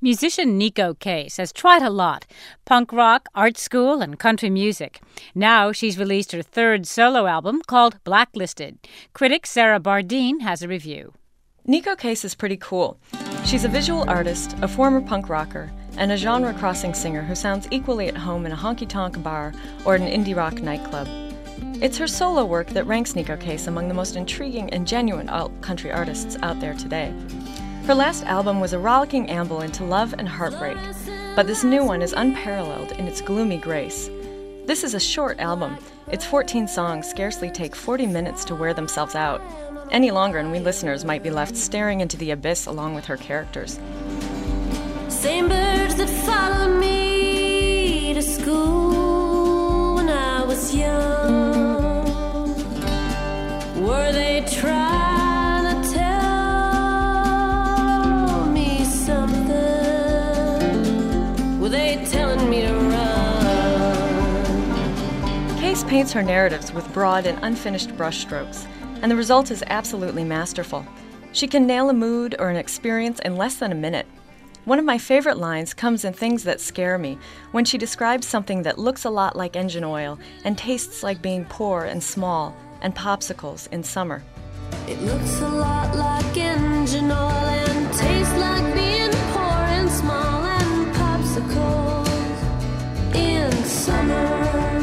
Musician Neko Case has tried a lot: punk rock, art school, and country music. Now she's released her third solo album called Blacklisted. Critic Sarah Bardeen has a review. Neko Case is pretty cool. She's a visual artist, a former punk rocker, and a genre-crossing singer who sounds equally at home in a honky-tonk bar or an indie rock nightclub. It's her solo work that ranks Neko Case among the most intriguing and genuine alt-country artists out there today. Her last album was a rollicking amble into love and heartbreak, but this new one is unparalleled in its gloomy grace. This is a short album. Its 14 songs scarcely take 40 minutes to wear themselves out. Any longer and we listeners might be left staring into the abyss along with her characters. Same birds that followed me to school when I was young, were they trying to tell me something? Were they telling me to run? Case paints her narratives with broad and unfinished brushstrokes, and the result is absolutely masterful. She can nail a mood or an experience in less than a minute. One of my favorite lines comes in Things That Scare Me, when she describes something that looks a lot like engine oil and tastes like being poor and small and popsicles in summer. It looks a lot like engine oil and tastes like being poor and small and popsicles in summer.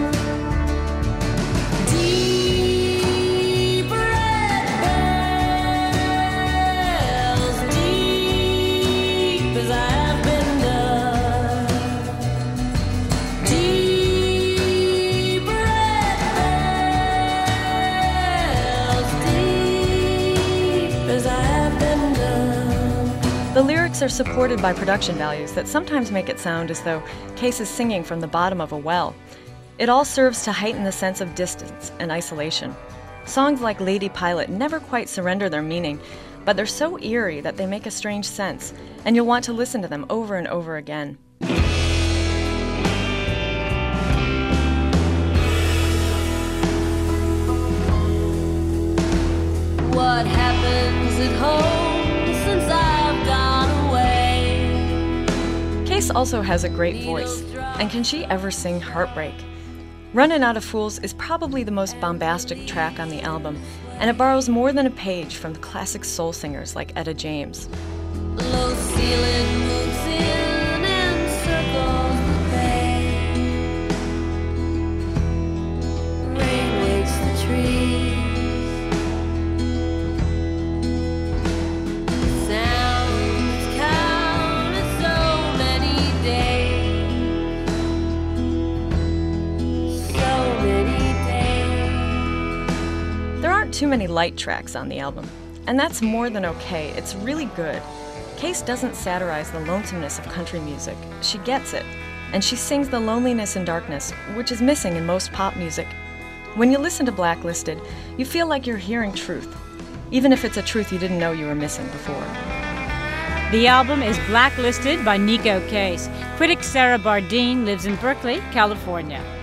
The lyrics are supported by production values that sometimes make it sound as though Case is singing from the bottom of a well. It all serves to heighten the sense of distance and isolation. Songs like Lady Pilot never quite surrender their meaning, but they're so eerie that they make a strange sense, and you'll want to listen to them over and over again. What happens at home since I've gone away? Case also has a great voice, and can she ever sing heartbreak? Runnin' Out of Fools is probably the most bombastic track on the album, and it borrows more than a page from the classic soul singers like Etta James. Low ceiling moves in and circles the bay. Rain wakes the trees. Sounds counted so many days. So many days. There aren't too many light tracks on the album, and that's more than okay. It's really good. Case doesn't satirize the lonesomeness of country music. She gets it, and she sings the loneliness and darkness, which is missing in most pop music. When you listen to Blacklisted, you feel like you're hearing truth, even if it's a truth you didn't know you were missing before. The album is Blacklisted by Neko Case. Critic Sarah Bardeen lives in Berkeley, California.